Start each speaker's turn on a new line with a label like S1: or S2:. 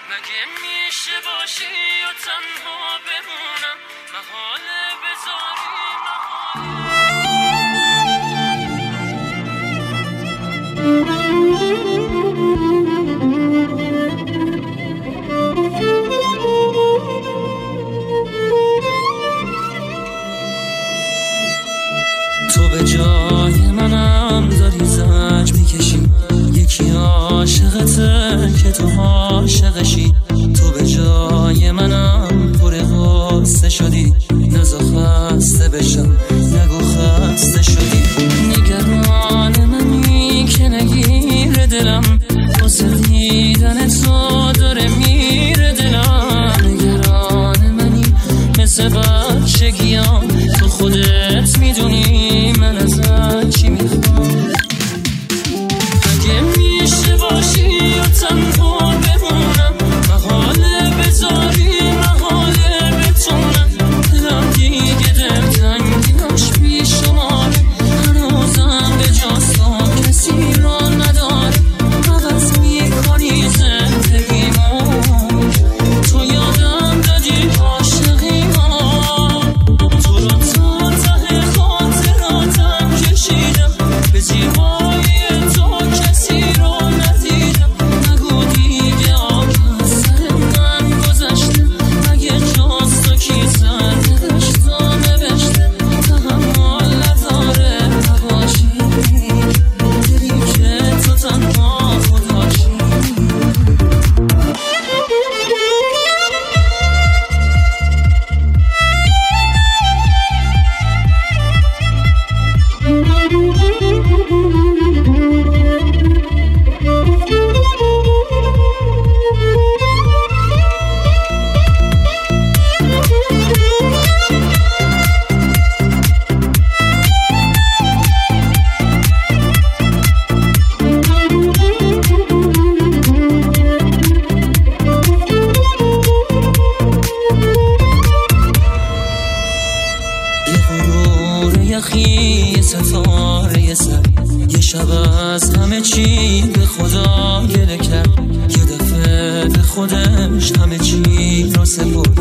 S1: مگه میشه باشی و تنها بمونم، محاله بذاری تو به جای منم داری زنج میکشی، یکی عاشقته که تو عاشقشی. تو به جای منم پر غصه شدی، نزا خسته بشم نگو خسته شدی. نگران منی که نگیره دلم، واسه دیدن تو داره میره دلم. نگران منی مثل بچگیام، تو خودت میدونی من ازت چی میخوام. اگه میشه باشی و تنها بمونم، محاله بذاری محاله بتونم. دلم دیگه دلتنگیاش بی شماره، هنوزم به جاست و کسی را نداره. عوض میکنی زندگیمو، تو یادم دادی عاشقیمو. تو رو تا ته خاطراتم کشیدم، به زیبایی تو کسی رو ندیدم. نگو دیگه آب سر من گذشته، اگه جاست تو کی سر نوشت و نوشته. تحمل نداره نباشی، دلی که تو تنها خداشی. یخی ستاره سر، یه شب از همه چی به خدا گله کرد. یه دفعه به خودش همه چی رو سپرد،